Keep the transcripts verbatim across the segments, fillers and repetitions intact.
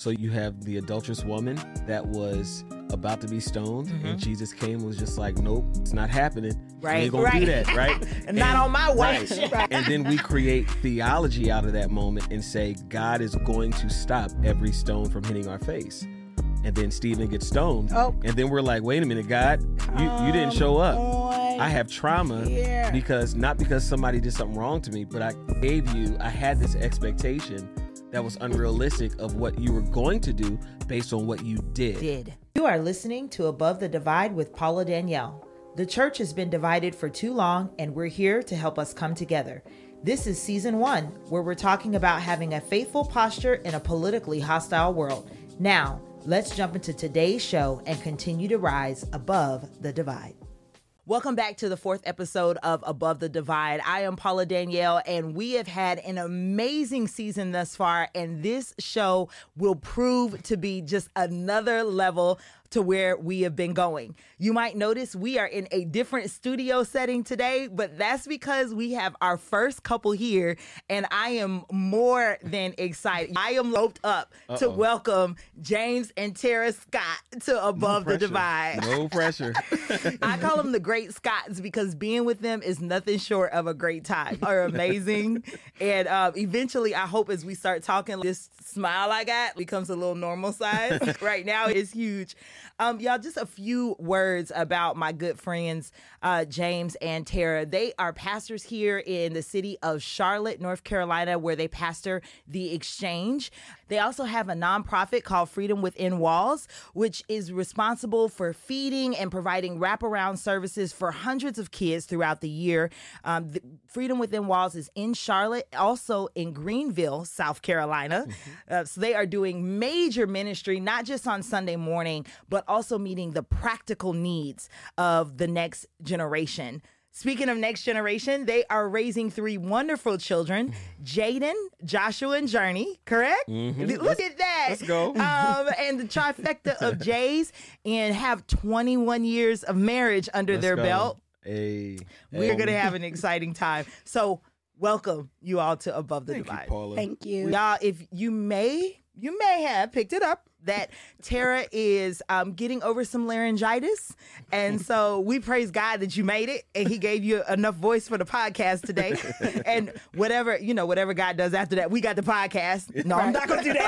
So you have the adulterous woman that was about to be stoned, mm-hmm. and Jesus came and was just like, nope, it's not happening. Right. You ain't gonna right. do that, right? and, not on my watch. Right. right. And then we create theology out of that moment and say, God is going to stop every stone from hitting our face. And then Stephen gets stoned. Oh. And then we're like, wait a minute, God, you, you didn't show up. I have trauma yeah. because, not because somebody did something wrong to me, but I gave you, I had this expectation that was unrealistic of what you were going to do based on what you did. Did. You are listening to Above the Divide with Paula Danielle. The church has been divided for too long, and we're here to help us come together. This is season one, where we're talking about having a faithful posture in a politically hostile world. Now, let's jump into today's show and continue to rise above the divide. Welcome back to the fourth episode of Above the Divide. I am Paula Danielle, and we have had an amazing season thus far, and this show will prove to be just another level to where we have been going. You might notice we are in a different studio setting today, but that's because we have our first couple here, and I am more than excited. I am roped up Uh-oh. to welcome James and Tara Scott to Above no the Divide. No pressure. I call them the Great Scotts because being with them is nothing short of a great time. Are amazing. And uh, eventually, I hope as we start talking, this smile I got becomes a little normal size. Right now, it's huge. Um, y'all, just a few words about my good friends, uh, James and Tara. They are pastors here in the city of Charlotte, North Carolina, where they pastor The Exchange. They also have a nonprofit called Freedom Within Walls, which is responsible for feeding and providing wraparound services for hundreds of kids throughout the year. Um, the Freedom Within Walls is in Charlotte, also in Greenville, South Carolina. Mm-hmm. Uh, so they are doing major ministry, not just on Sunday morning, but also meeting the practical needs of the next generation. Speaking of next generation, they are raising three wonderful children, Jaden, Joshua, and Journey, correct? Mm-hmm. Look let's, at that. Let's go. Um, and the trifecta of Jays, and have twenty-one years of marriage under let's their go. belt. Hey. We're hey. going to have an exciting time. So welcome you all to Above the Thank Divide. You, Paula. Thank you. Y'all, if you may, you may have picked it up that Tara is um, getting over some laryngitis. And so we praise God that you made it and he gave you enough voice for the podcast today. And whatever, you know, whatever God does after that, we got the podcast. No, I'm not going to do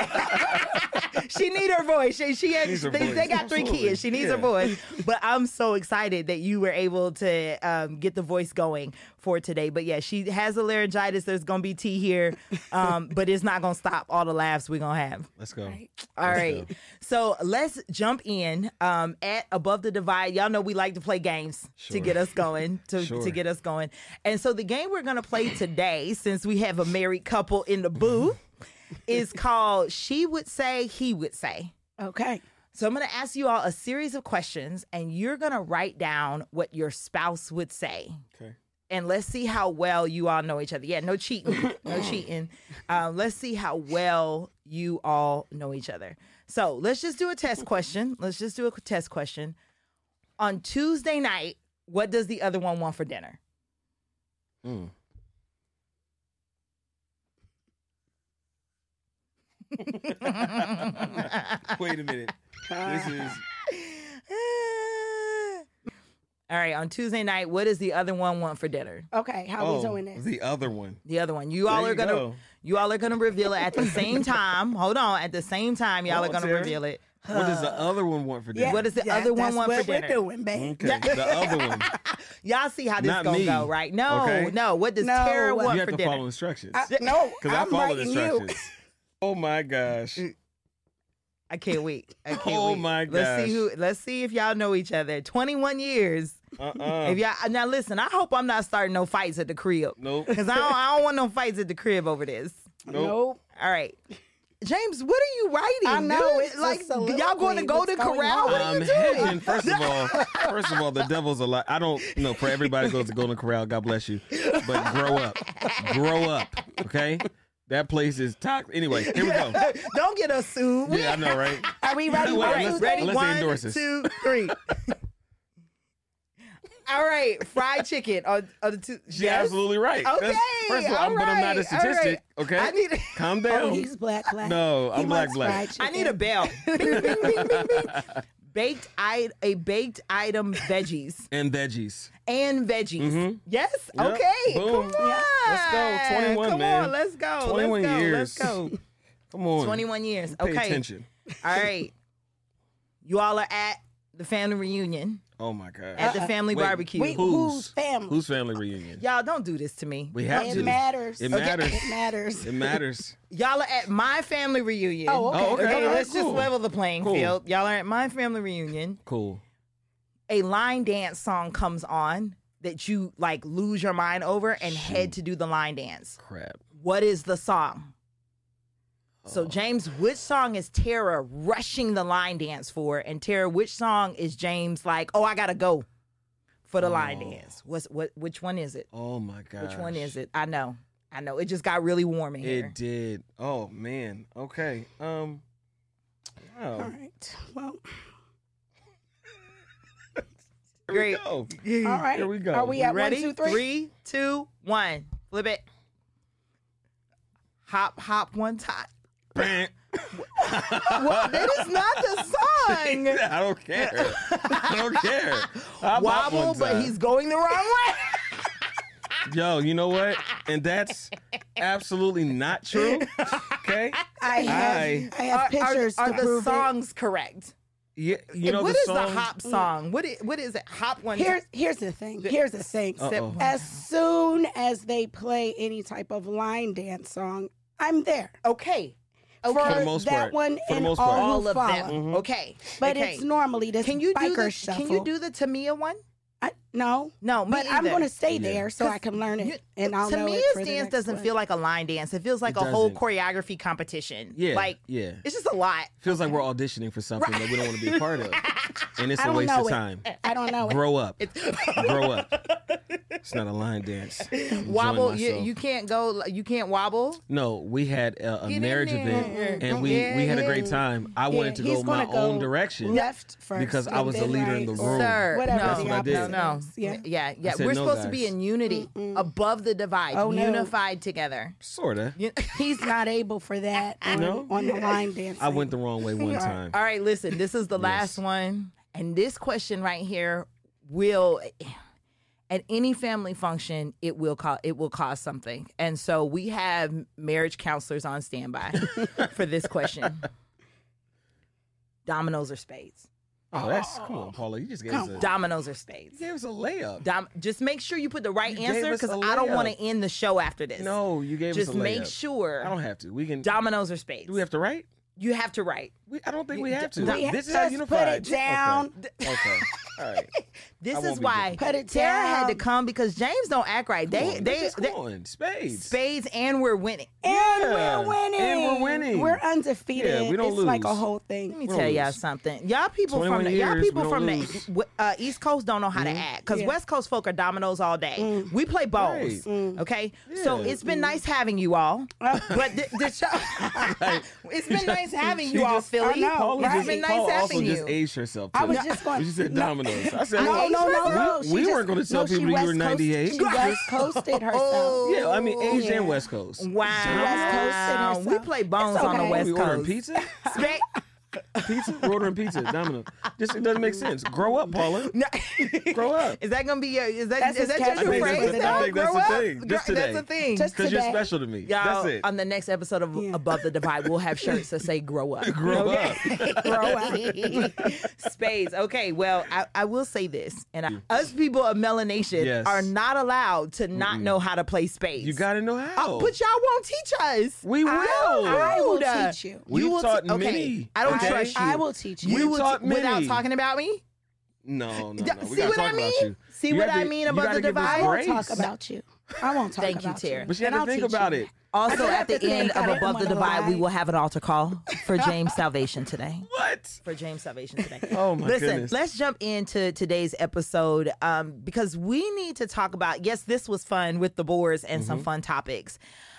that. She need her voice. She, she had, they, voice. they got three Absolutely. kids. She needs yeah. her voice. But I'm so excited that you were able to um, get the voice going for today. But yeah, she has a laryngitis. There's going to be tea here. Um, but it's not going to stop all the laughs we're going to have. Let's go. Right. All Let's right. Go. So let's jump in um, at Above the Divide. Y'all know we like to play games sure. to get us going, to, sure. to get us going. And so the game we're going to play today, since we have a married couple in the booth, is called She Would Say, He Would Say. Okay. So I'm going to ask you all a series of questions, and you're going to write down what your spouse would say. Okay. And let's see how well you all know each other. Yeah, no cheating. No cheating. Um, let's see how well you all know each other. So let's just do a test question. Let's just do a test question. On Tuesday night, what does the other one want for dinner? Mm. Wait a minute. This is... All right, on Tuesday night, what does the other one want for dinner? Okay, how oh, we doing this? The other one. The other one. You all there are gonna go. you all are gonna reveal it at the same time. Hold on, at the same time, y'all Hold are gonna Sarah. reveal it. What does the other one want for dinner? Yeah, what does the yeah, other one want for dinner? That's what we're doing, babe. Okay, the other one. Y'all see how this Not gonna me. go, right? No, okay. no. What does no, Tara want you have for to dinner? follow instructions. I, no, because I follow instructions. You. Oh my gosh. I can't wait. I can't oh wait. my gosh. Let's see who. Let's see if y'all know each other. twenty-one years. Uh-uh. If y'all now listen, I hope I'm not starting no fights at the crib. Nope. Because I don't, I don't want no fights at the crib over this. Nope. nope. All right. James, what are you writing? I know. Dude? It's like soliloquy. y'all going to go What's to going Corral? on? What are I'm you doing? hedging. First of all, first of all, the devil's a lot. I don't know. For everybody who goes to Golden Corral, God bless you. But grow up. Grow up. Okay? That place is toxic. Anyway, here we go. Don't get us sued. Yeah, I know, right? Are we ready? Wait, One, let's, two, ready? let's One, endorse this. two, three. All right, fried chicken. Are, are the two? She's yes? absolutely right. Okay, That's, first of all, all I'm, but I'm not a right, all statistic. right. Okay, I need to- calm down. Oh, he's black, black. No, I'm He black, likes black. fried I need a chicken. bell. Bing, bing, bing, bing, bing, bing. Baked I- a baked item veggies And veggies. and veggies. Mhm. Yes. Yep. Okay. Boom. Come on. Let's go. twenty-one, Come man. on. Let's go. twenty-one let's go. years. Let's go. Come on. twenty-one years. Pay Okay. attention. All right. You all are at the family reunion, Oh my God. at the family Wait, barbecue. we- Whose Whose family? Whose family reunion? Y'all don't do this to me. We have It to. matters. It matters. It matters. It matters. Y'all are at my family reunion. Oh, okay. Oh, okay. Okay, All right, let's just cool. level the playing Cool. field. Y'all are at my family reunion. Cool. A line dance song comes on that you like lose your mind over and head to do the line dance. Crap. What is the song? Oh. So James, which song is Tara rushing the line dance for? And Tara, which song is James like, oh, I gotta go for the line Oh. dance? What's what? Which one is it? Oh my God. Which one is it? I know, I know. It just got really warm in here. It did. Oh man. Okay. Um. Wow. All right. Well, Here we Great. go. all right. Here we go. Are we You at Ready? one, two, three? Three, two, one. Flip it. Hop, hop, one time. Bam. Well, that is not the song. I don't care. I don't care. Hop, hop Wobble, one but time. he's going the wrong way. Yo, you know what? And that's absolutely not true. Okay. I have, I- I have Are, pictures are, to are the prove it. songs correct? Yeah. You know What the is song? the hop song? What is, what is it? Hop one Here's time. here's the thing. Here's the thing. Uh-oh. As soon as they play any type of line dance song, I'm there. Okay. For Okay. For the most that part. one For the and most all part. who All of follow. them. Mhm. Okay. But okay. it's normally this Can you do biker the shuffle. Can you do the Tamia one? I, no, No, me but I'm either. going to stay Yeah. there so I can learn it, You- and I'll know it Tamia's for the dance next doesn't one. feel like a line dance. It feels like It a whole doesn't. choreography competition. Yeah. Like yeah. it's just a lot. Feels like we're auditioning for something that we don't want to be a part of, and it's I a don't waste know of it. time. I don't know it. Grow up. Grow up. It's not a line dance. Enjoying Wobble. You, myself. you can't go. You can't wobble. No, we had a, a Get in marriage there. event, and we Yeah, we had a yeah. great time. I Yeah, wanted to he's go my gonna own go direction left first, because I and was the then leader in right, the or room. Sir, Whatever no, That's what I did. no, no. Yeah. yeah, yeah. said We're no, supposed to be guys. in unity, above the divide, Oh, no. unified together. Sorta. You- He's not able for that on, No? on the line dance. I went the wrong way one time. All right, listen. This is the last one, and this question right here will, at any family function, it will cause it will cause something, and so we have marriage counselors on standby for this question. Dominoes or spades? Oh, that's come on, Paula. You just gave us a, Dominoes or spades? you gave us a layup. Dom, just make sure you put the right You gave answer us because a I don't layup. want to end the show after this. No, you gave just us a layup. make sure I don't have to. We can. dominoes or spades. Do we have to write? You have to write. We, I don't think we You- have to. We this is just how put unified. it down. Okay. okay. All right. This I is won't be why doing Put it Tara had to down. come because James don't act right. Come They on, they, just they come on. Spades. spades and we're winning. And Yeah. we're winning. And we're winning. We're undefeated. Yeah, we don't it's like a lose. whole Let thing. me We'll tell y'all lose. something. Y'all people from twenty-one the y'all years, people we from don't the lose. w- uh, East Coast don't know how to act because Yeah. West Coast folk are dominoes all day. We play balls. Right. Okay, so Yeah. it's been nice having you all, but the, the show, it's been nice having you She all, just- Philly. I know, Paula It's just, been nice Paula also having just you. aged herself. I too. was just going. She said no, dominoes. I said, No, well, no, no, no. we, She we just- weren't going to tell no, she people you West were Coast- ninety-eight. She West Coasted herself. Yeah, I mean East Yeah. and West Coast. Wow, West Coast we herself. play bones It's on the okay. West We ordering Coast. pizza? Spe- Pizza? We're ordering pizza. Domino. Just it doesn't make sense. Grow up, Paula. No. Grow up. Is that gonna be your? Is that That's is his that your casual new phrase phrase? for the now? day. I think that's Grow the up? thing. Just Gr- That's today. the thing. Just Because you're today. special to me. Y'all, That's it. on the next episode of Yeah. Above the Divide, we'll have shirts that say "Grow up." Grow Okay? up. Grow up. Spades. Okay, well, I, I will say this, and I, us people of melanation Yes. are not allowed to not know how to play spades. You got to know how. Oh, but y'all won't teach us. We will. I will Dude. teach you. We've You will taught te- okay. many. I don't okay? trust you. I will teach you. You will taught t- without many. talking about me. No, no, no. D- We see gotta what talk I about mean? you. See You what gotta I be- mean you above gotta the give us divide? I won't grace. talk about you. I won't talk Thank you, about Tara. But you And have I'll to think teach you. about it. Also, I at have the to think. end I of didn't Above the wanna Divide, we lie. will have an altar call for James Salvation today. What? For James Salvation today. Oh my Listen, goodness. let's jump into today's episode um, because we need to talk about, yes, this was fun with the boards and Mm-hmm. some fun topics.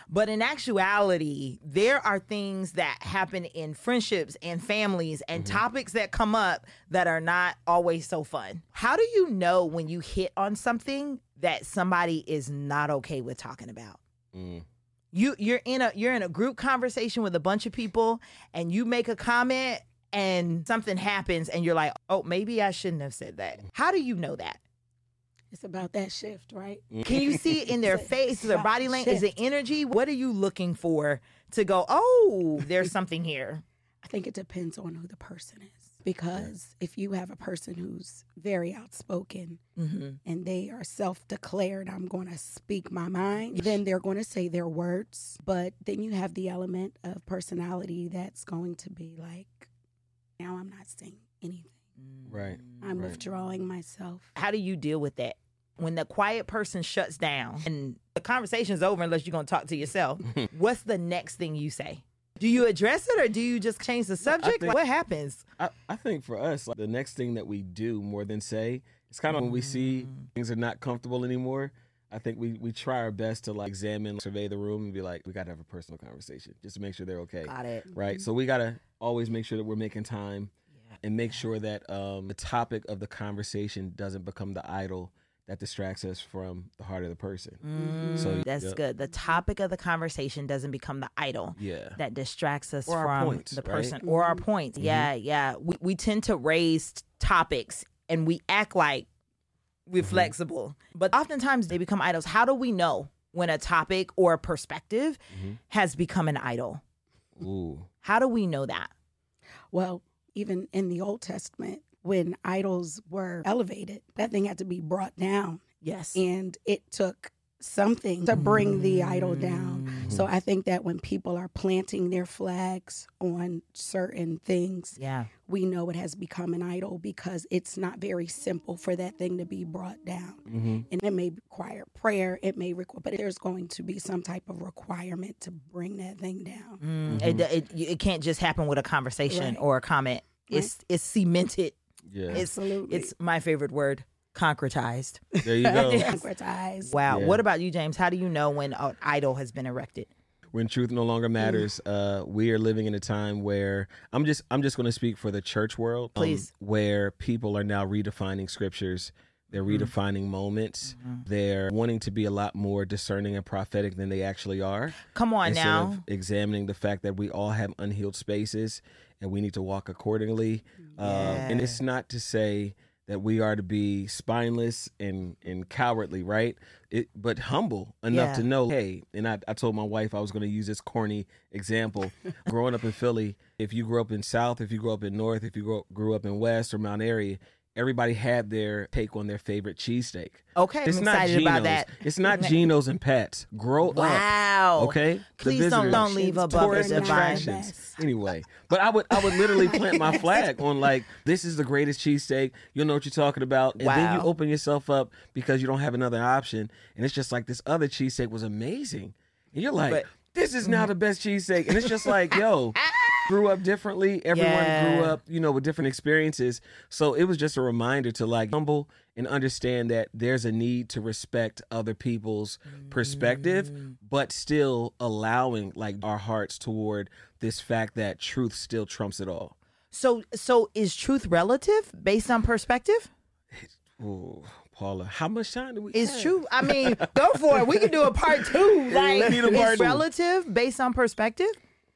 But in actuality, there are things that happen in friendships and families and mm-hmm. topics that come up that are not always so fun. How do you know when you hit on something that somebody is not okay with talking about? Mm. You you're in a you're in a group conversation with a bunch of people and you make a comment and something happens and you're like, "Oh, maybe I shouldn't have said that." How do you know that? It's about that shift, right? Can you see it in their face, their body language? Is it energy? What are you looking for to go, "Oh, there's something here"? I think it depends on who the person is. Because if you have a person who's very outspoken mm-hmm. and they are self-declared, I'm going to speak my mind, then they're going to say their words. But then you have the element of personality that's going to be like, now I'm not saying anything. Right. I'm right. withdrawing myself. How do you deal with that? When the quiet person shuts down and the conversation's over unless you're going to talk to yourself, what's the next thing you say? Do you address it or do you just change the subject? Think, like, what happens? I, I think for us, like, the next thing that we do more than say, it's kind of when we see things are not comfortable anymore, I think we, we try our best to like examine, survey the room and be like, we got to have a personal conversation just to make sure they're okay. Got it. Right? So we got to always make sure that we're making time yeah. and make sure that um, the topic of the conversation doesn't become the idol that distracts us from the heart of the person. Mm, so that's yep. good. The topic of the conversation doesn't become the idol yeah. that distracts us or from points, the right? person or our points. Mm-hmm. Yeah, yeah. We we tend to raise topics and we act like we're mm-hmm. flexible, but oftentimes they become idols. How do we know when a topic or a perspective mm-hmm. has become an idol? Ooh. How do we know that? Well, even in the Old Testament, when idols were elevated, that thing had to be brought down. Yes. And it took something to bring the idol down. Mm-hmm. So I think that when people are planting their flags on certain things, yeah, we know it has become an idol because it's not very simple for that thing to be brought down. Mm-hmm. And it may require prayer, it may require, but there's going to be some type of requirement to bring that thing down. Mm, mm-hmm. it, it, it can't just happen with a conversation right. or a comment. Right. It's it's cemented. Yeah. It's, Absolutely. It's my favorite word, concretized. There you go. Concretized. Wow. Yeah. What about you, James? How do you know when an idol has been erected? When truth no longer matters, uh, we are living in a time where I'm just I'm just going to speak for the church world. Please. Um, where people are now redefining scriptures. They're mm-hmm. redefining moments. Mm-hmm. They're wanting to be a lot more discerning and prophetic than they actually are. Come on instead now. Of examining the fact that we all have unhealed spaces and we need to walk accordingly. Yeah. Uh, and it's not to say that we are to be spineless and, and cowardly, right? It, but humble enough yeah. to know, hey, and I, I told my wife I was going to use this corny example. Growing up in Philly, if you grew up in South, if you grew up in North, if you grew up, grew up in West or Mount Airy, everybody had their take on their favorite cheesesteak. Okay, it's I'm not excited Geno's. about that. It's not Geno's and Pat's. Grow wow. up. Wow. Okay? Please don't, don't leave a bucket distractions. Anyway, but I would I would literally plant my flag on like, this is the greatest cheesesteak. You'll know what you're talking about. And wow. then you open yourself up because you don't have another option. And it's just like, this other cheesesteak was amazing. And you're like, but, this is now the best cheesesteak. And it's just like, yo, grew up differently. Everyone yeah. grew up, you know, with different experiences. So it was just a reminder to like humble and understand that there's a need to respect other people's mm. perspective, but still allowing like our hearts toward this fact that truth still trumps it all. So, so is truth relative based on perspective? Ooh, Paula, how much time do we It's have? true. I mean, go for it. We can do a part two. Like, it's two. relative based on perspective?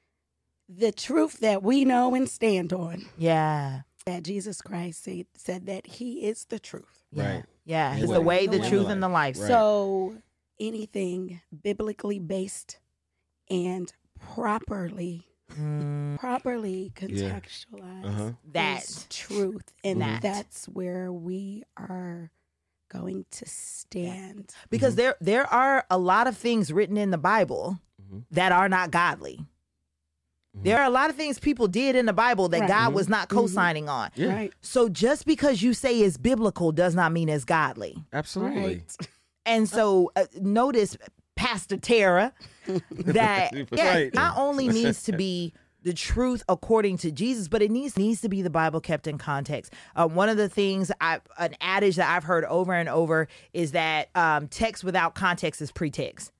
The truth that we know and stand on. Yeah. That Jesus Christ said, said that he is the truth. Yeah. Right. Yeah. He's The the way, way, the the truth, life. and the life. Right. So anything biblically based and properly Mm. properly contextualized Uh-huh. That. is truth. And That. that's where we are going to stand. Because Mhm. there there are a lot of things written in the Bible Mhm. that are not godly. Mhm. There are a lot of things people did in the Bible that Right. God Mhm. was not co-signing on. Yeah. Right. So just because you say it's biblical does not mean it's godly. Absolutely. Right. And so uh, notice, Pastor Tara, that yeah, Right. it not only needs to be the truth according to Jesus, but it needs needs to be the Bible kept in context. Uh, one of the things, I an adage that I've heard over and over is that um, text without context is pretext.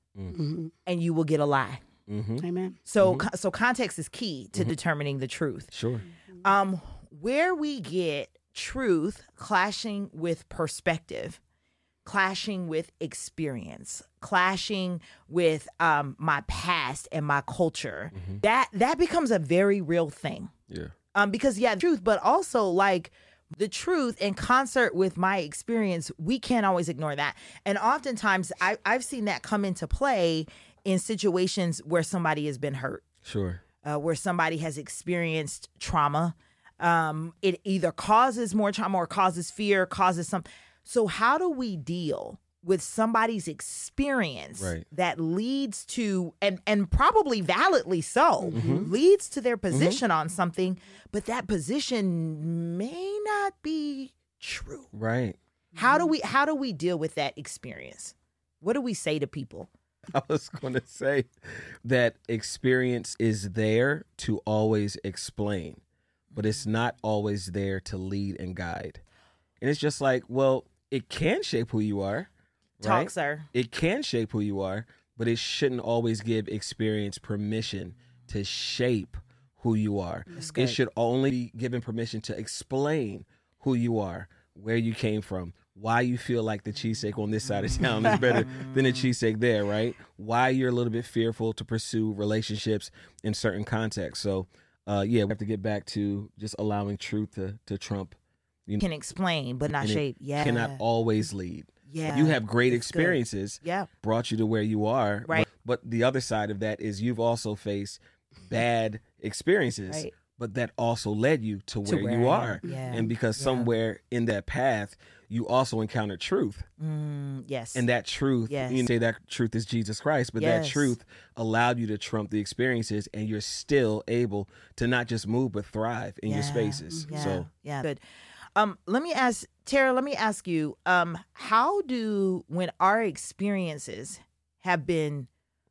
Mm-hmm. and you will get a lie. Mm-hmm. Amen. So, Mm-hmm. so context is key to Mm-hmm. determining the truth. Sure. Um, where we get truth clashing with perspective, clashing with experience, clashing with um, my past and my culture, Mm-hmm. that that becomes a very real thing. Yeah. Um, because yeah, truth, but also like the truth in concert with my experience, we can't always ignore that. And oftentimes, I, I've seen that come into play in situations where somebody has been hurt, Sure. uh, where somebody has experienced trauma. Um, it either causes more trauma or causes fear, causes some. So how do we deal with somebody's experience Right. that leads to, and, and probably validly so, Mm-hmm. leads to their position on something, but that position may not be true. Right. How do we how do we deal with that experience? What do we say to people? I was going to say that experience is there to always explain, but it's not always there to lead and guide. And it's just like, well, it can shape who you are. Talk, Right? sir. It can shape who you are, but it shouldn't always give experience permission to shape who you are. good. It should only be given permission to explain who you are, where you came from, why you feel like the cheesesteak on this side of town is better than the cheesesteak there, right? Why you're a little bit fearful to pursue relationships in certain contexts. So, uh, yeah, we have to get back to just allowing truth to, to trump. You know, Can explain, but not and it shape. Yeah. cannot always lead. Yeah. You have great It's good. experiences, Yeah. brought you to where you are. Right. But, but the other side of that is you've also faced bad experiences, Right. but that also led you to where, where you I are. am. Yeah. And because Yeah. somewhere in that path, you also encountered truth. Mm, yes. And that truth, Yes. you say that truth is Jesus Christ, but Yes. that truth allowed you to trump the experiences, and you're still able to not just move, but thrive in your Yeah. spaces. Yeah. So yeah. Good. Um, let me ask Tara, let me ask you, um, how do when our experiences have been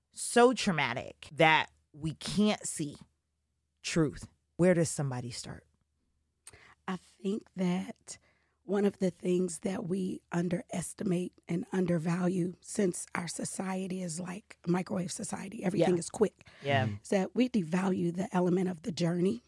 so traumatic that we can't see truth, where does somebody start? I think that one of the things that we underestimate and undervalue, since our society is like a microwave society, everything Yeah. is quick, Yeah. is that we devalue the element of the journey.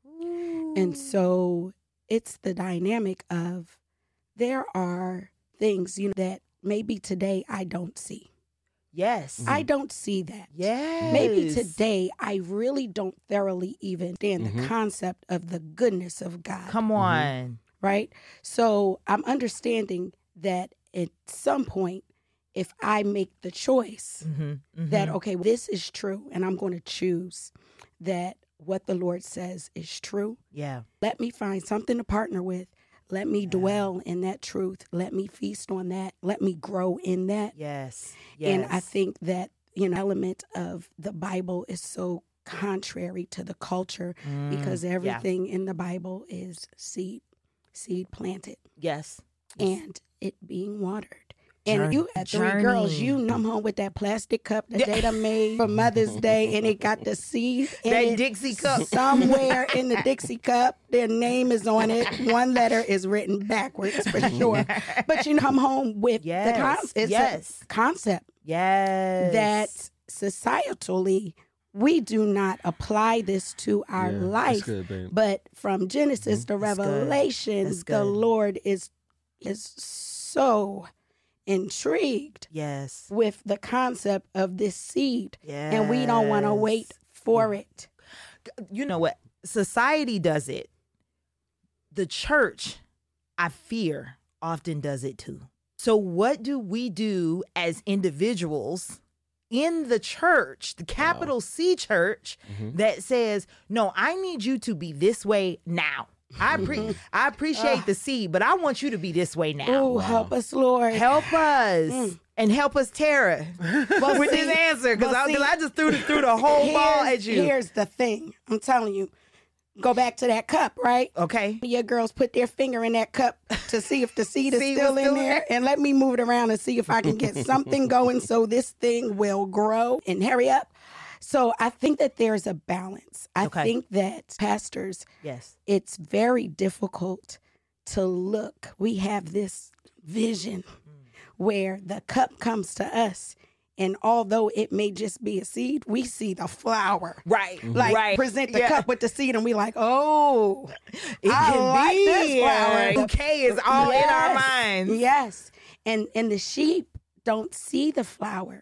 And so it's the dynamic of there are things, you know, that maybe today I don't see. Yes. I don't see that. Yes. Maybe today I really don't thoroughly even understand Mhm. the concept of the goodness of God. Come on. Right? So I'm understanding that at some point, if I make the choice Mm-hmm. that, okay, this is true, and I'm going to choose that what the Lord says is true, Yeah. let me find something to partner with. Let me dwell in that truth. Let me feast on that. Let me grow in that. Yes. Yes. And I think that, you know, element of the Bible is so contrary to the culture Mm, because yeah. everything in the Bible is seed, seed planted Yes. and it being watered. And Journey- you had three girls, journey. you come home with that plastic cup that Yeah. they done made for Mother's Day and it got the seed in That it. Dixie cup. Somewhere in the Dixie cup, their name is on it. One letter is written backwards for sure. But you come home with the Yes. con- it's Yes. a concept Yes. that societally we do not apply this to our yeah, that's life. good, babe. But from Genesis to That's good. Revelations, That's the good. Lord is is so intrigued Yes. with the concept of this seed, Yes. and we don't want to wait for it. You know what? Society does it. The church, I fear, often does it too. So what do we do as individuals in the church, the capital C church, Mhm. that says, no, I need you to be this way now. I pre- I appreciate the seed, but I want you to be this way now. Oh, help us, Lord. Help us Mm. and help us, Tara, But with see- this answer, because but I, see, 'cause I just threw the, threw the whole ball here's, at you. Here's the thing. I'm telling you. Go back to that cup, right? Okay. Your girls put their finger in that cup to see if the seed is Seed still was in still in there. And let me move it around and see if I can get something going so this thing will grow and hurry up. So I think that there's a balance. I Okay. think that pastors, Yes. it's very difficult to look. We have this vision where the cup comes to us And although it may just be a seed, we see the flower. Right. Like right. present the Yeah. cup with the seed and we like, oh, It I can like be. this flower. Bouquet is all in our minds. Yes. And and the sheep don't see the flower.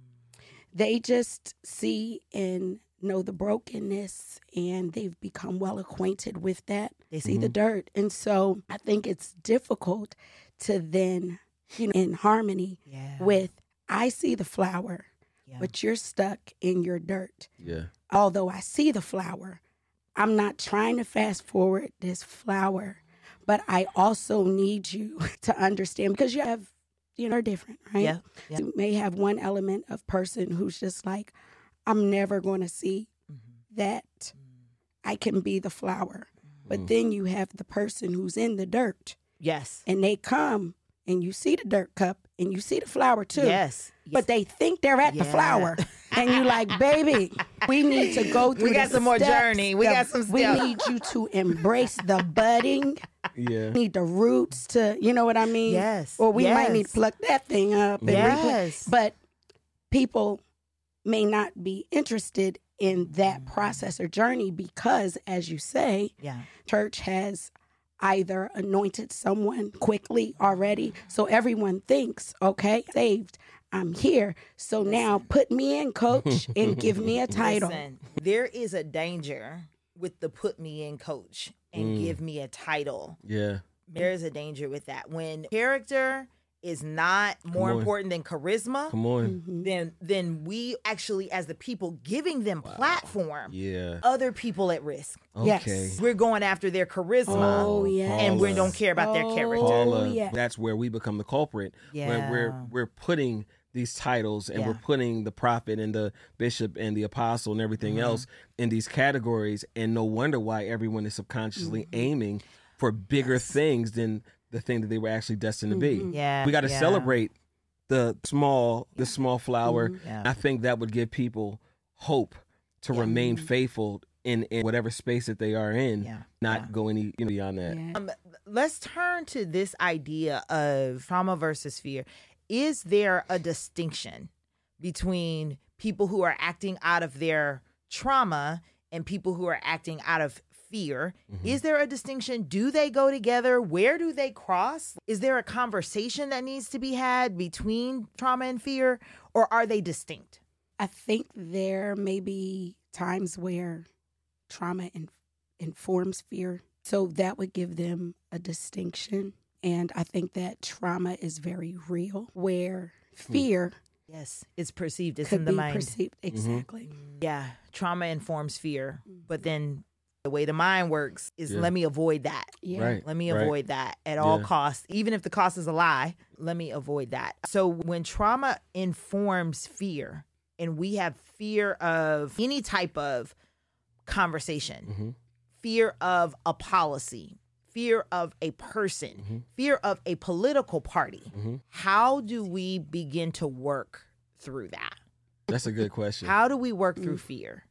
They just see and know the brokenness, and they've become well acquainted with that. They see mm-hmm. the dirt. And so I think it's difficult to then, you know, in harmony yeah. with, I see the flower, yeah. but you're stuck in your dirt. Yeah. Although I see the flower, I'm not trying to fast forward this flower, but I also need you to understand, because you have, you know, are different, right? Yeah. yeah. You may have one element of person who's just like, I'm never going to see mm-hmm. that mm-hmm. I can be the flower. Mm-hmm. But then you have the person who's in the dirt. Yes. And they come and you see the dirt cup and you see the flower too. Yes. But they think they're at yeah. the flower. And you're like, baby, we need to go through We got some steps. more journey. We got some steps. We need you to embrace the budding. Yeah. Need the roots to, you know what I mean? Yes. Or we yes. might need to pluck that thing up. And yes. replant. But people may not be interested in that process or journey because, as you say, yeah. church has either anointed someone quickly already. So everyone thinks, okay, saved, I'm here. So Listen. Now put me in, coach, and give me a title. Listen, there is a danger with the put me in, coach, and mm. give me a title. Yeah. There's a danger with that. When character is not more important than charisma, Come on. Mm-hmm. then then we actually, as the people giving them wow. platform, yeah. other people at risk. Okay. Yes. We're going after their charisma, oh, yeah. and we don't care about oh, their character. Paula, yeah. That's where we become the culprit. Yeah. When we're we're putting these titles and yeah. we're putting the prophet and the bishop and the apostle and everything mm-hmm. else in these categories, and no wonder why everyone is subconsciously mm-hmm. aiming for bigger yes. things than the thing that they were actually destined to be. Mm-hmm. Yeah, we got to yeah. celebrate the small, the small flower. Mm-hmm. Yeah. I think that would give people hope to yeah. remain faithful in, in whatever space that they are in, yeah. not yeah. go any you know, beyond that. Yeah. Um, let's turn to this idea of trauma versus fear. Is there a distinction between people who are acting out of their trauma and people who are acting out of fear? Mm-hmm. Is there a distinction? Do they go together? Where do they cross? Is there a conversation that needs to be had between trauma and fear, or are they distinct? I think there may be times where trauma in- informs fear, so that would give them a distinction. And I think that trauma is very real, where fear yes, it's perceived. It's could in the be mind. Perceived. Exactly. Mm-hmm. Yeah, trauma informs fear, but then the way the mind works is yeah. let me avoid that. Yeah. Right. Let me right. avoid that at all yeah. costs. Even if the cost is a lie, let me avoid that. So when trauma informs fear, and we have fear of any type of conversation, mm-hmm. fear of a policy, fear of a person, mm-hmm. fear of a political party, mm-hmm. how do we begin to work through that? That's a good question. How do we work through fear?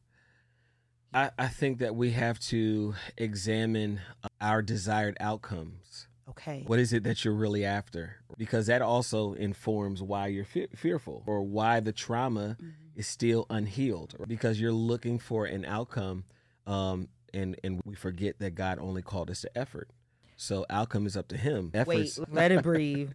I, I think that we have to examine our desired outcomes. Okay. What is it that you're really after? Because that also informs why you're fe- fearful or why the trauma mm-hmm. is still unhealed, because you're looking for an outcome. Um, and, and we forget that God only called us to effort. So outcome is up to him. Efforts. Wait, let it breathe.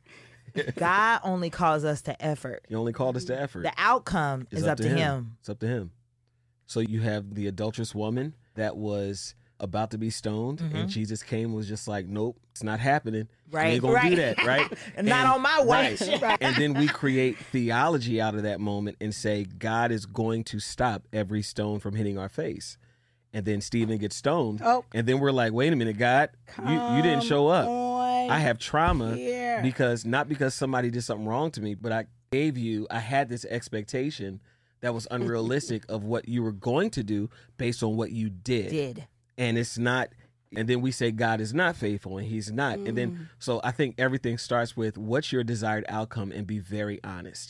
God only calls us to effort. He only called us to effort. The outcome is, is up, up, to him. him. It's up to him. So you have the adulterous woman that was about to be stoned, mm-hmm. and Jesus came and was just like, nope, it's not happening. Right. You ain't gonna right. do that, right? and, not on my watch. Right. right. And then we create theology out of that moment and say, God is going to stop every stone from hitting our face. And then Stephen gets stoned. Oh. And then we're like, wait a minute, God, you, you didn't show up. On. I have trauma yeah. because not because somebody did something wrong to me, but I gave you, I had this expectation that was unrealistic of what you were going to do based on what you did. Did. And it's not, and then we say God is not faithful and he's not. Mm. And then, so I think everything starts with what's your desired outcome and be very honest,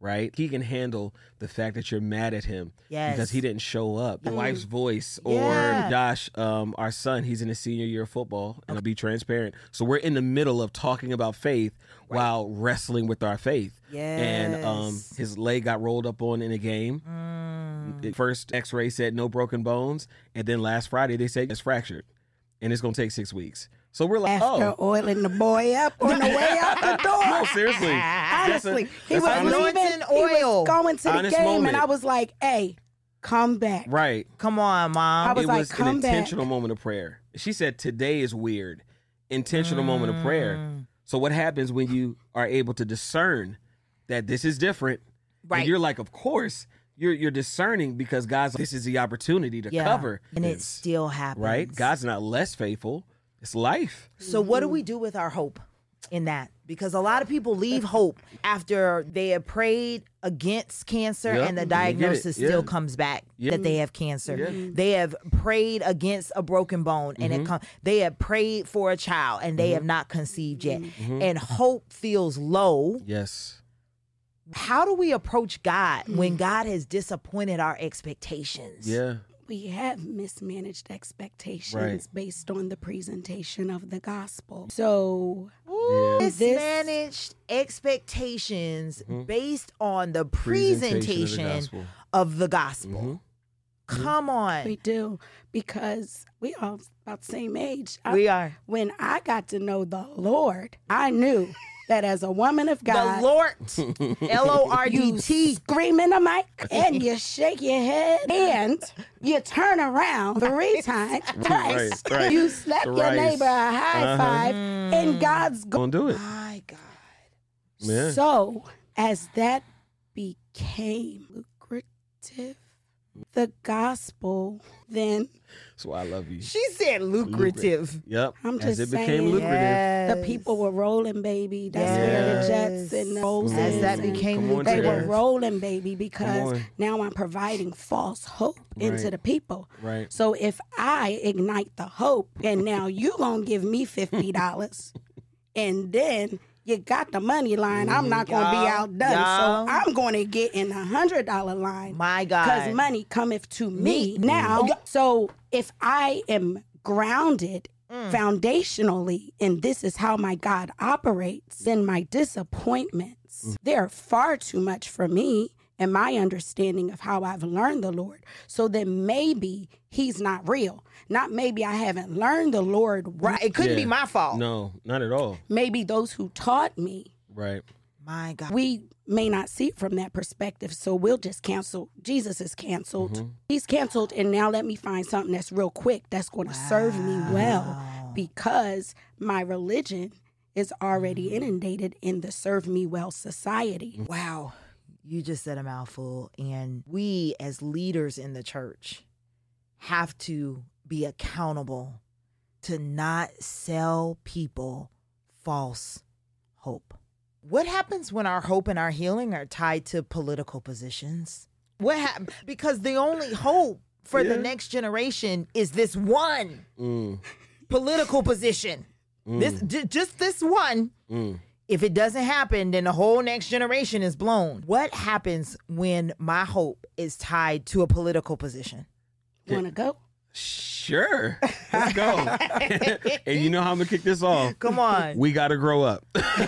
right? He can handle the fact that you're mad at him Yes. because he didn't show up. The Mm. wife's voice, or Yeah. Josh, um, our son, he's in his senior year of football, and I'll be transparent. So we're in the middle of talking about faith while wrestling with our faith. And um, Yes. his leg got rolled up on in a game. Mm. The first x-ray said no broken bones, and then last Friday they said it's fractured, and it's going to take six weeks. So we're like, After oh. oiling the boy up on the way out the door. No, seriously. Honestly, That's a- he that's was an honest- leaving, Anointing he was oil. going to the Honest game, moment. and I was like, hey, come back. Right. Come on, Mom. I was it like, was an come back. intentional moment of prayer. She said, today is weird. Intentional moment of prayer. Mm. So what happens when you are able to discern that this is different? Right. And you're like, of course, you're you're discerning because God's like, this is the opportunity to Yeah. cover And it this, still happens. right? God's not less faithful. It's life. So what do we do with our hope in that? Because a lot of people leave hope after they have prayed against cancer Yep, and the they get it. diagnosis Yeah. still comes back Yeah. that they have cancer. Yeah. They have prayed against a broken bone and Mm-hmm. it com- they have prayed for a child and they have not conceived yet. Mm-hmm. And hope feels low. Yes. How do we approach God when God has disappointed our expectations? Yeah. We have mismanaged expectations Right. based on the presentation of the gospel. So Ooh, Yeah. mismanaged expectations based on the presentation, of the gospel. of the gospel. Come on. we do, because we all about the same age. I- We are. When I got to know the Lord, I knew that as a woman of God, The Lord, L O R D you T. scream in the mic and you shake your head and you turn around three times, twice. Right, right. You slap your Thrice. neighbor a high Uh-huh. five, and God's go- Don't do it. My God. Yeah. So as that became lucrative, the gospel, then That's why I love you. She said lucrative. Yep. I'm As just it became saying. lucrative. the Yes. people were rolling, baby. That's where the jets and the roses As that and became Come on, they lucrative. were Terrence. rolling, baby, because on. now I'm providing false hope into Right. the people. Right. So if I ignite the hope and now you gonna give me fifty dollars and then you got the money line, I'm not gonna be Y'all, outdone. y'all. So I'm gonna get in the hundred dollar line. My God. Because money cometh to me. Me. Now, so if I am grounded Mm. foundationally and this is how my God operates, then my disappointments, Mm. they're far too much for me and my understanding of how I've learned the Lord. So then maybe he's not real. Not maybe I haven't learned the Lord right. Right. It couldn't be Yeah. my fault. No, not at all. Maybe those who taught me, Right. My God. we may not see it from that perspective. So we'll just cancel. Jesus is canceled. Mm-hmm. He's canceled. And now let me find something that's real quick that's going to serve me well, because my religion is already inundated in the serve me well society. Wow. You just said a mouthful. And we, as leaders in the church, have to be accountable to not sell people false hope. What happens when our hope and our healing are tied to political positions? What hap- Because the only hope for the Yeah. next generation is this one Mm, political position. This j- just this one. mm. If it doesn't happen, then the whole next generation is blown. What happens when my hope is tied to a political position? Want to go? Sure. Let's go. And you know how I'm going to kick this off? Come on. We got to grow up.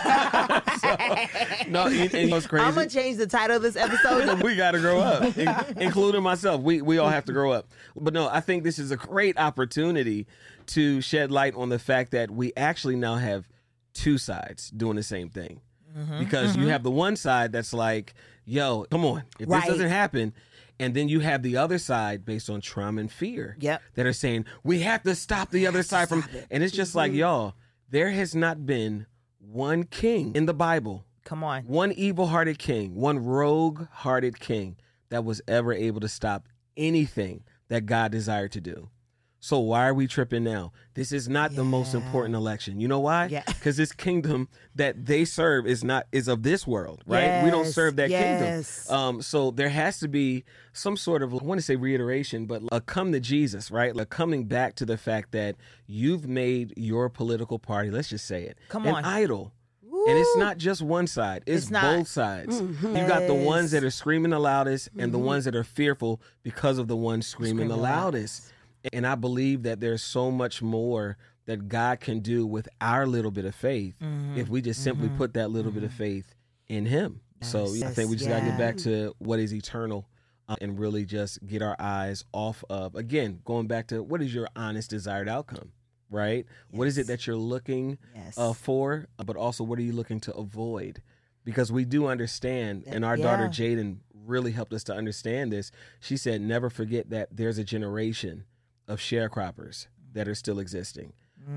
So, no, and, and you know what's crazy? I'm going to change the title of this episode. We got to grow up, in- including myself. We we all have to grow up. But no, I think this is a great opportunity to shed light on the fact that we actually now have two sides doing the same thing. Because you have the one side that's like, yo, come on, if Right. this doesn't happen. And then you have the other side based on trauma and fear Yep. that are saying, we have to stop the other side from. And it's just like, y'all, there has not been one king in the Bible, Come on. one evil-hearted king, one rogue-hearted king that was ever able to stop anything that God desired to do. So why are we tripping now? This is not the most important election. You know why? Yeah. Because this kingdom that they serve is not is of this world, right? We don't Yes, serve that yes. kingdom. Um, so there has to be some sort of, I want to say reiteration, but a come to Jesus, right? Like coming back to the fact that you've made your political party, let's just say it, Come an on. idol. And it's not just one side. It's, It's not. both sides. Mm-hmm. You got the ones Yes. that are screaming the loudest and Mm-hmm. the ones that are fearful because of the ones screaming the Screaming loudest. And I believe that there's so much more that God can do with our little bit of faith Mm-hmm. if we just simply put that little bit of faith in Him. So I think we just got to get back to what is eternal uh, and really just get our eyes off of, again, going back to what is your honest desired outcome, right? What is it that you're looking Yes. uh, for, but also what are you looking to avoid? Because we do understand, and our daughter Yeah. Jaden really helped us to understand this. She said, never forget that there's a generation of sharecroppers that are still existing.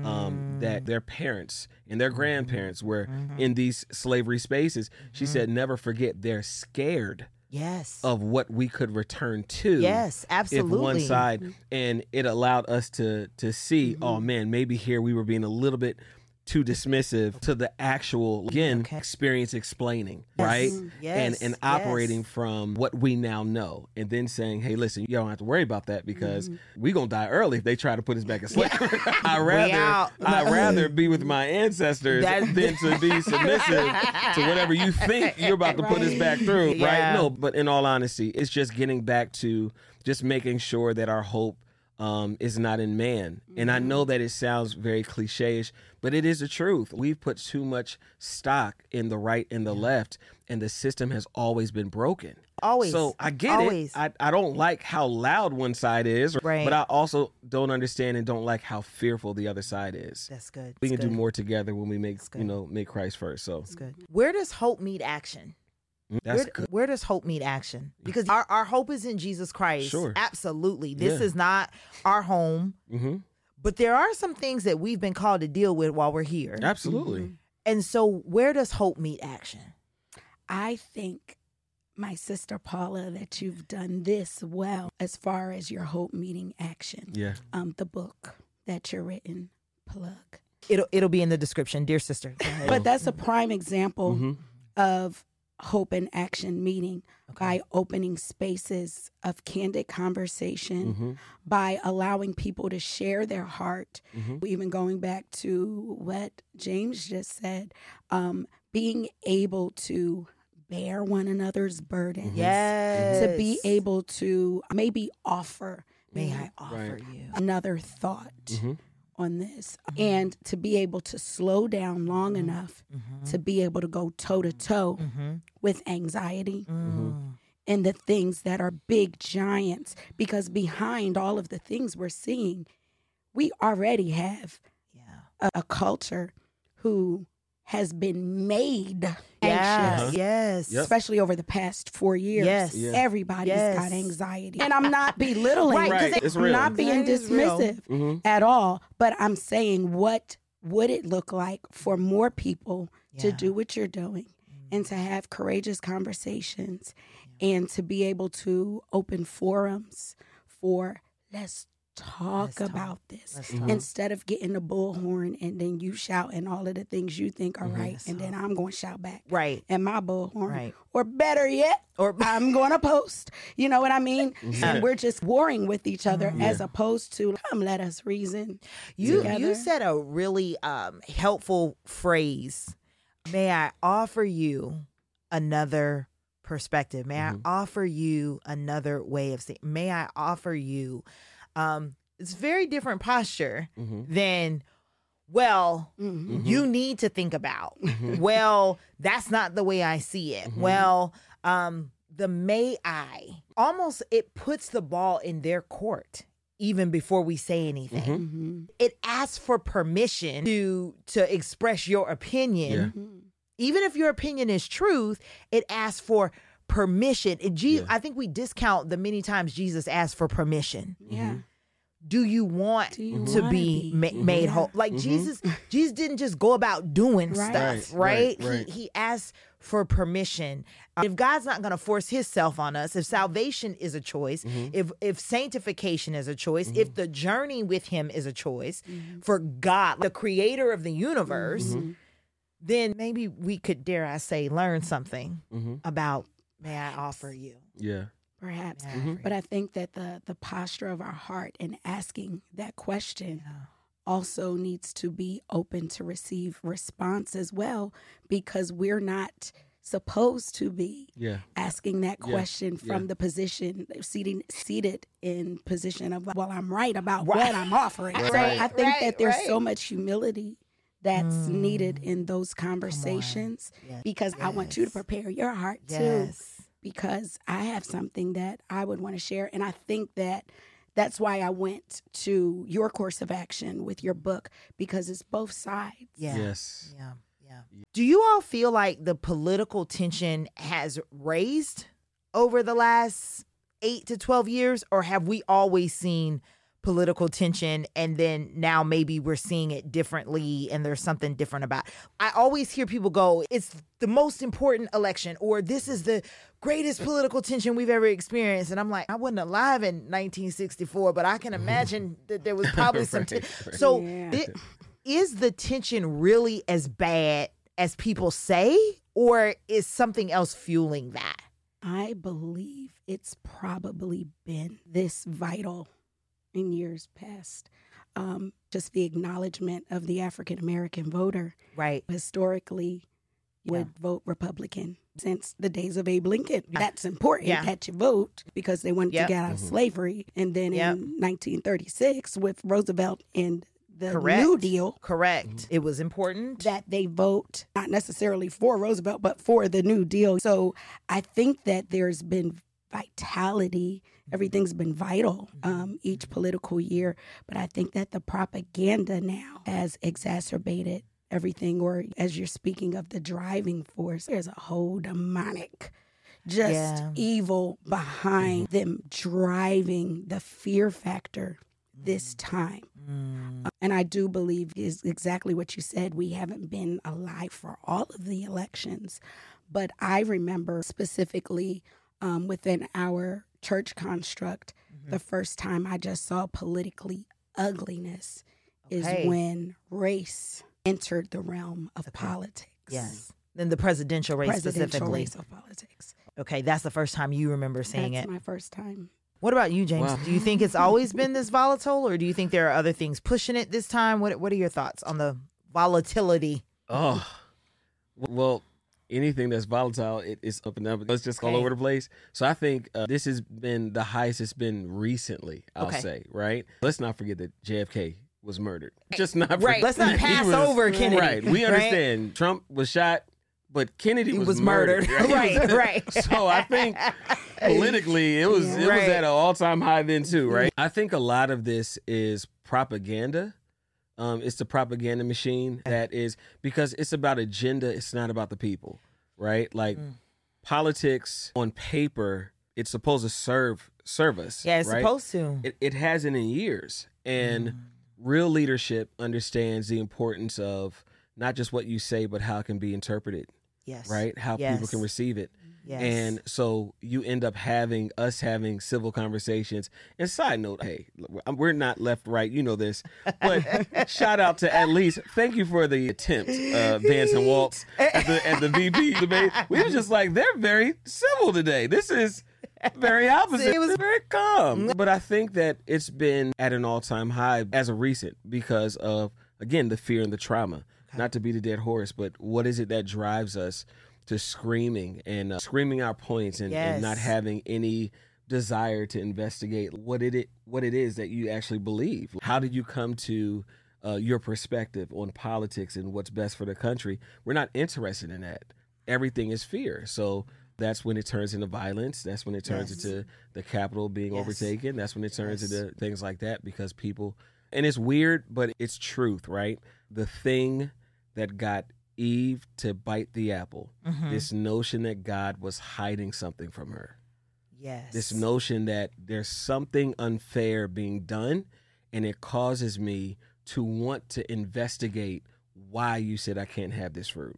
Um, that their parents and their grandparents were Mm-hmm. in these slavery spaces. She said, never forget they're scared Yes. of what we could return to. Yes, If absolutely. one side, and it allowed us to to see, Mm-hmm. oh man, maybe here we were being a little bit too dismissive to the actual, again, Okay. experience explaining, Yes. right? Yes. And and Yes. operating from what we now know, and then saying, hey, listen, you don't have to worry about that because we gonna die early if they try to put us back in slavery. I rather out. I rather be with my ancestors That- than to be submissive to whatever you think you're about to put us back through, Yeah. right? No, but in all honesty, it's just getting back to just making sure that our hope um, is not in man. And I know that it sounds very cliche-ish, but it is the truth. We've put too much stock in the right and the left, and the system has always been broken. Always. So I get Always. it. I, I don't like how loud one side is, Right. but I also don't understand and don't like how fearful the other side is. That's good. We That's can good. do more together when we make, good. you know, make Christ first. So That's good. Where does hope meet action? that's where, good. where does hope meet action? Because our, our hope is in Jesus Christ. Sure. Absolutely. This Yeah. is not our home, Mm-hmm. but there are some things that we've been called to deal with while we're here. Absolutely. And so where does hope meet action? I think, my sister Paula, that you've done this well as far as your hope meeting action. Yeah. Um, the book that you're written, plug. It'll it'll be in the description, dear sister. Go ahead. But that's a prime example Mm-hmm. of hope and action meeting by opening spaces of candid conversation, Mm-hmm. by allowing people to share their heart, Mm-hmm. even going back to what James just said, um, being able to bear one another's burdens. yes. To be able to maybe offer May I offer Right. you? another thought Mm-hmm. on this, and to be able to slow down long enough to be able to go toe to toe with anxiety and the things that are big giants, because behind all of the things we're seeing, we already have Yeah. a, a culture who has been made Yes. anxious. Yes. Yep. Especially over the past four years. Yes. Yeah. Everybody's Yes. got anxiety. And I'm not belittling. Right, 'cause Right. it- It's I'm real. not being Anxiety is real. dismissive Mm-hmm. at all. But I'm saying, what would it look like for more people to Yeah. do what you're doing and to have courageous conversations and to be able to open forums for let's talk Let's talk. about this Let's talk. instead of getting the bullhorn and then you shouting all of the things you think are right, Let's and then I'm going to shout back Right. and my bullhorn, Right. or better yet, Or I'm going to post. You know what I mean? Mm-hmm. And we're just warring with each other as opposed to come let us reason. You together. you said a really um, helpful phrase. May I offer you another perspective? May Mm-hmm. I offer you another way of saying? May I offer you? Um, it's very different posture Mm-hmm. than. Well, Mhm. you need to think about. Well, that's not the way I see it. Mm-hmm. Well, um, the may I almost it puts the ball in their court even before we say anything. Mm-hmm. Mhm. It asks for permission to to express your opinion. Mhm. Even if your opinion is truth, it asks for permission. It, Je- Yeah. I think we discount the many times Jesus asked for permission. Yeah. Do you want Do you to wanna be, be? ma- Mhm. made Yeah. whole? Like Mhm. Jesus, Jesus didn't just go about doing Right. stuff, Right, right? right, right. He he asked for permission. Uh, If God's not going to force Himself on us, if salvation is a choice, Mhm. if if sanctification is a choice, if the journey with Him is a choice for God, the Creator of the universe, Mhm. then maybe we could, dare I say, learn something Mm-hmm. about. May I offer you? Yeah. Perhaps. May I Mhm. offer But I think that the the posture of our heart in asking that question you? also needs to be open to receive response as well, because we're not supposed to be yeah. asking that question yeah. from yeah. the position, seating, seated in position of, well, I'm right about right. what I'm offering. Right. So I think right, that there's right. so much humility that's mm. needed in those conversations, yes. because yes. I want you to prepare your heart yes. too, because I have something that I would want to share. And I think that that's why I went to your course of action with your book, because it's both sides. Yeah. Yes. Yeah. Yeah. Do you all feel like the political tension has raised over the last eight to twelve years, or have we always seen political tension and then now maybe we're seeing it differently and there's something different about it? I always hear people go, it's the most important election, or this is the greatest political tension we've ever experienced. And I'm like, I wasn't alive in nineteen sixty-four, but I can imagine that there was probably some right, ten- right. So Yeah. th- is the tension really as bad as people say, or is something else fueling that? I believe it's probably been this vital in years past. Um, just the acknowledgement of the African American voter, Right. historically would Yeah. vote Republican since the days of Abe Lincoln. Yeah. That's important Yeah. that you vote, because they wanted Yep. to get out of Mhm. slavery. And then Yep. in nineteen thirty-six with Roosevelt and the Correct. New Deal, Correct. It was important. that they vote not necessarily for Roosevelt, but for the New Deal. So I think that there's been vitality. Everything's been vital um, each political year. But I think that the propaganda now has exacerbated everything. Or as you're speaking of the driving force, there's a whole demonic, just Yeah. evil behind them driving the fear factor this time. Mm. And I do believe is exactly what you said. We haven't been alive for all of the elections. But I remember specifically um, within our church construct, Mm-hmm. the first time I just saw politically ugliness Okay. is when race entered the realm of Okay. politics. Yes. Then the presidential race Presidential specifically. race of politics. Okay, that's the first time you remember seeing That's it. my first time. What about you, James? Wow. Do you think it's always been this volatile, or do you think there are other things pushing it this time? What What are your thoughts on the volatility? Oh, well, anything that's volatile, it, it's up and down. It's just all Okay. over the place. So I think uh, this has been the highest it's been recently, I'll Okay. say, right? Let's not forget that J F K was murdered. Just not Right. forget- Let's not he pass was- over Kennedy. Right. We right? understand Trump was shot, but Kennedy He was, was murdered. right, right. So I think politically, it was Yeah. it was Right. at an all time high then too, right? I think a lot of this is propaganda. Um, it's the propaganda machine that is, because it's about agenda. It's not about the people, right? Like Mm. politics on paper, it's supposed to serve serve us. Yeah, it's right? supposed to. It, it hasn't in years, and Mm. real leadership understands the importance of not just what you say, but how it can be interpreted, Yes. right? How people Yes. can receive it. Yes. And so you end up having us having civil conversations. And side note, hey, we're not left, right. You know this. But shout out to at least, thank you for the attempt, uh, Vance and Waltz at the, at the V P debate. We were just like, they're very civil today. This is very opposite. It was very calm. But I think that it's been at an all-time high as of recent because of, again, the fear and the trauma. Okay. Not to beat a dead horse, but what is it that drives us to screaming and uh, screaming our points and, Yes. and not having any desire to investigate what it what it is that you actually believe? How did you come to uh, your perspective on politics and what's best for the country? We're not interested in that. Everything is fear. So that's when it turns into violence. That's when it turns Yes. into the Capitol being Yes. overtaken. That's when it turns Yes. into things like that because people, and it's weird, but it's truth, right? The thing that got Eve to bite the apple, Mhm. this notion that God was hiding something from her. Yes. This notion that there's something unfair being done, and it causes me to want to investigate why you said I can't have this fruit.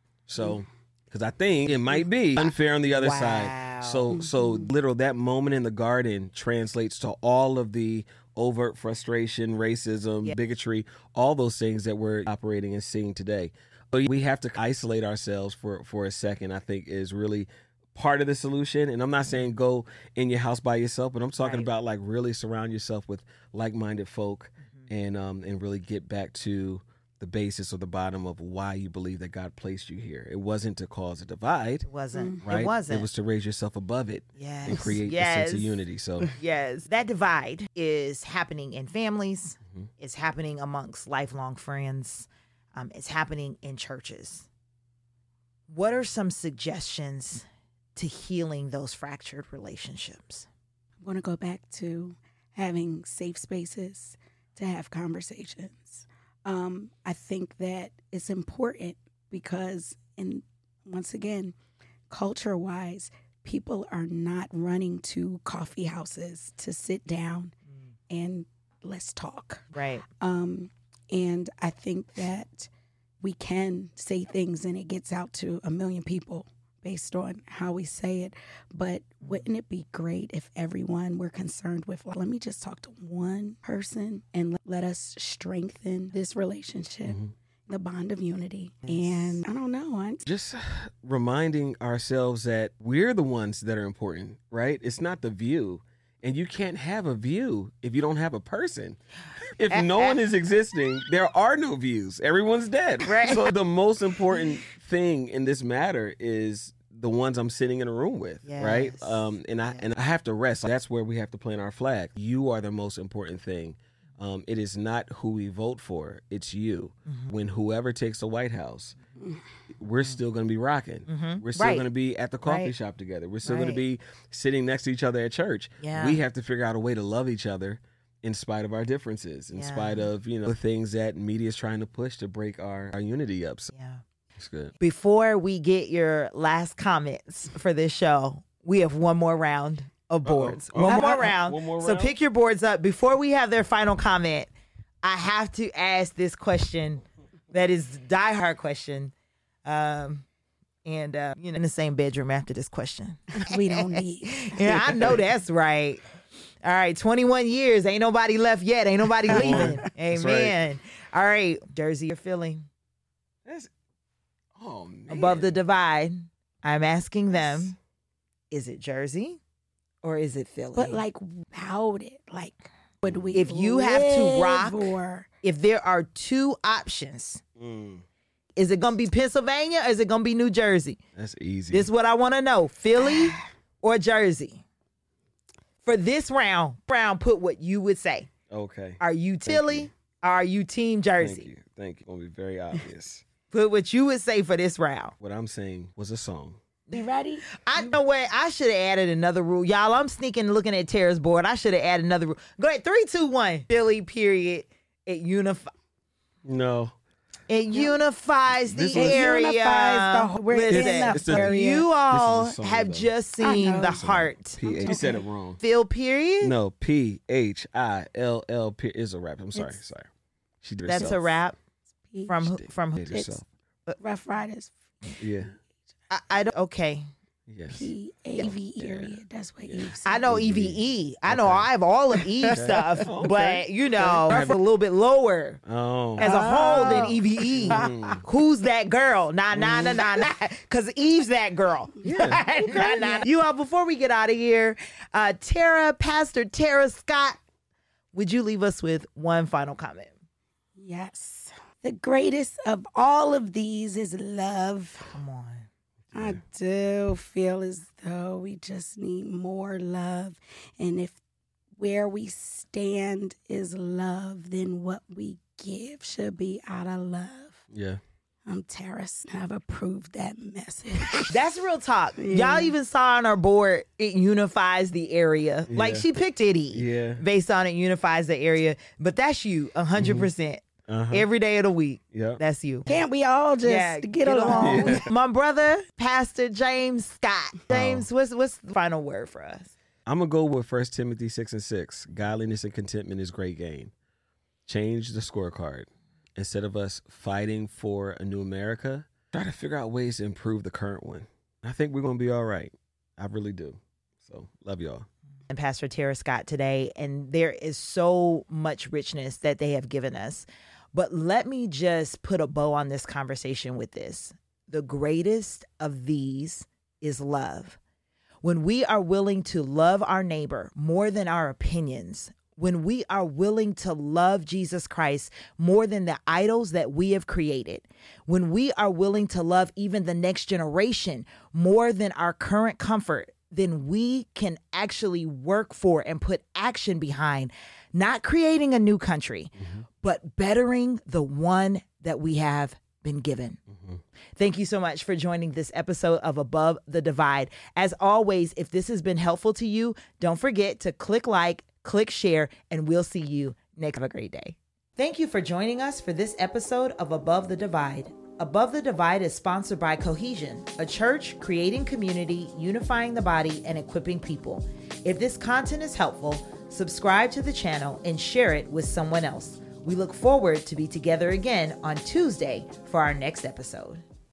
So, because I think it might be unfair on the other Wow. side. So, so literal that moment in the garden translates to all of the overt frustration, racism, Yeah. bigotry, all those things that we're operating and seeing today. So we have to isolate ourselves for, for a second, I think is really part of the solution. And I'm not saying go in your house by yourself, but I'm talking Right. about like really surround yourself with like-minded folk and um, and really get back to the basis or the bottom of why you believe that God placed you here. It wasn't to cause a divide. It wasn't. Right? It wasn't. It was to raise yourself above it Yes. and create Yes. a sense of unity. So Yes. That divide is happening in families. Mhm. It's happening amongst lifelong friends. Um, it's happening in churches. What are some suggestions to healing those fractured relationships? I want to go back to having safe spaces to have conversations. Um, I think that it's important because, and once again, culture-wise, people are not running to coffee houses to sit down and let's talk. Right. Um, and I think that we can say things and it gets out to a million people based on how we say it. But wouldn't it be great if everyone we're concerned with, like, let me just talk to one person and let, let us strengthen this relationship, mm-hmm. the bond of unity. And I don't know. I, just reminding ourselves that we're the ones that are important, right? It's not the view. And you can't have a view if you don't have a person. If no one is existing, there are no views. Everyone's dead. Right. So the most important thing in this matter is the ones I'm sitting in a room with, Yes. right? Um, and I and I have to rest. That's where we have to plant our flag. You are the most important thing. Um, it is not who we vote for. It's you. Mm-hmm. When whoever takes the White House, we're still going to be rocking. Mm-hmm. We're still Right. going to be at the coffee Right. shop together. We're still Right. going to be sitting next to each other at church. Yeah. We have to figure out a way to love each other in spite of our differences, in Yeah. spite of, you know, the things that media is trying to push to break our, our unity up. So Yeah. it's good. Before we get your last comments for this show, we have one more round of boards. Uh-oh. One Oh, more uh-oh. round. One more So round? pick your boards up. Before we have their final comment, I have to ask this question that is a diehard question. Um, and, uh, you know, in the same bedroom after this question. we don't need. Yeah, I know that's right. All right, twenty-one years. Ain't nobody left yet. Ain't nobody leaving. That's Amen. right. All right, Jersey, you're feeling That's, oh, man. above the divide. I'm asking them, is it Jersey or is it Philly? But like, about it, like, would we? If you have to live rock- or if there are two options, Mm, is it going to be Pennsylvania or is it going to be New Jersey? that's easy. This is what I want to know. Philly or Jersey? For this round, round, put what you would say. okay. Are you Thank Philly you. or are you Team Jersey? Thank you. Thank you. It'll be very obvious. Put what you would say for this round. What I'm saying was a song. you ready? I know what I should have added another rule. Y'all, I'm sneaking looking at Tara's board. I should have added another rule. Go ahead. Three, two, one. Philly, period. It unify. No. It unifies the This was- area. It unifies the whole- we're in Listen, the It's a- area. you all This is a song, have though. just I seen know. the It's a- heart. P H. You said it wrong. Phil, period. No, P H I L L P is a rap. I'm sorry. It's- sorry. She did it That's a herself. rap P- from She who- did- from did who? it herself. Rough Riders. Yeah. I, I don't. Okay. Yes. P A V area. That's what Eve said. I know E V E. I know Okay. I have all of Eve stuff, Okay. but you know, Okay. Ruff a little bit lower Oh. as a whole than Oh. E V E. Mm. Who's that girl? Nah, nah, nah, nah, nah. Because Eve's that girl. Yeah. Nah, nah. You all, before we get out of here, uh, Tara, Pastor Tara Scott, would you leave us with one final comment? Yes. The greatest of all of these is love. Come on. I do feel as though we just need more love. And if where we stand is love, then what we give should be out of love. Yeah. I'm Tara. I've approved that message. That's real talk. Yeah. Y'all even saw on our board, it unifies the area. Like Yeah. she picked Diddy. Yeah. Based on it unifies the area. But that's you, one hundred percent. Uh-huh. Every day of the week. Yeah. That's you. Can't we all just Yeah, get, get along? Yeah. My brother, Pastor James Scott. James, what's what's the final word for us? I'm going to go with First Timothy six and six. Godliness and contentment is great gain. Change the scorecard. Instead of us fighting for a new America, try to figure out ways to improve the current one. I think we're going to be all right. I really do. So, love y'all. And Pastor Tara Scott today, and there is so much richness that they have given us. But let me just put a bow on this conversation with this. The greatest of these is love. When we are willing to love our neighbor more than our opinions, when we are willing to love Jesus Christ more than the idols that we have created, when we are willing to love even the next generation more than our current comfort, then we can actually work for and put action behind not creating a new country, mm-hmm. but bettering the one that we have been given. Mm-hmm. Thank you so much for joining this episode of Above the Divide. As always, if this has been helpful to you, don't forget to click like, click share, and we'll see you next. Have a great day. Thank you for joining us for this episode of Above the Divide. Above the Divide is sponsored by Cohesion, a church creating community, unifying the body, and equipping people. If this content is helpful, subscribe to the channel and share it with someone else. We look forward to be together again on Tuesday for our next episode.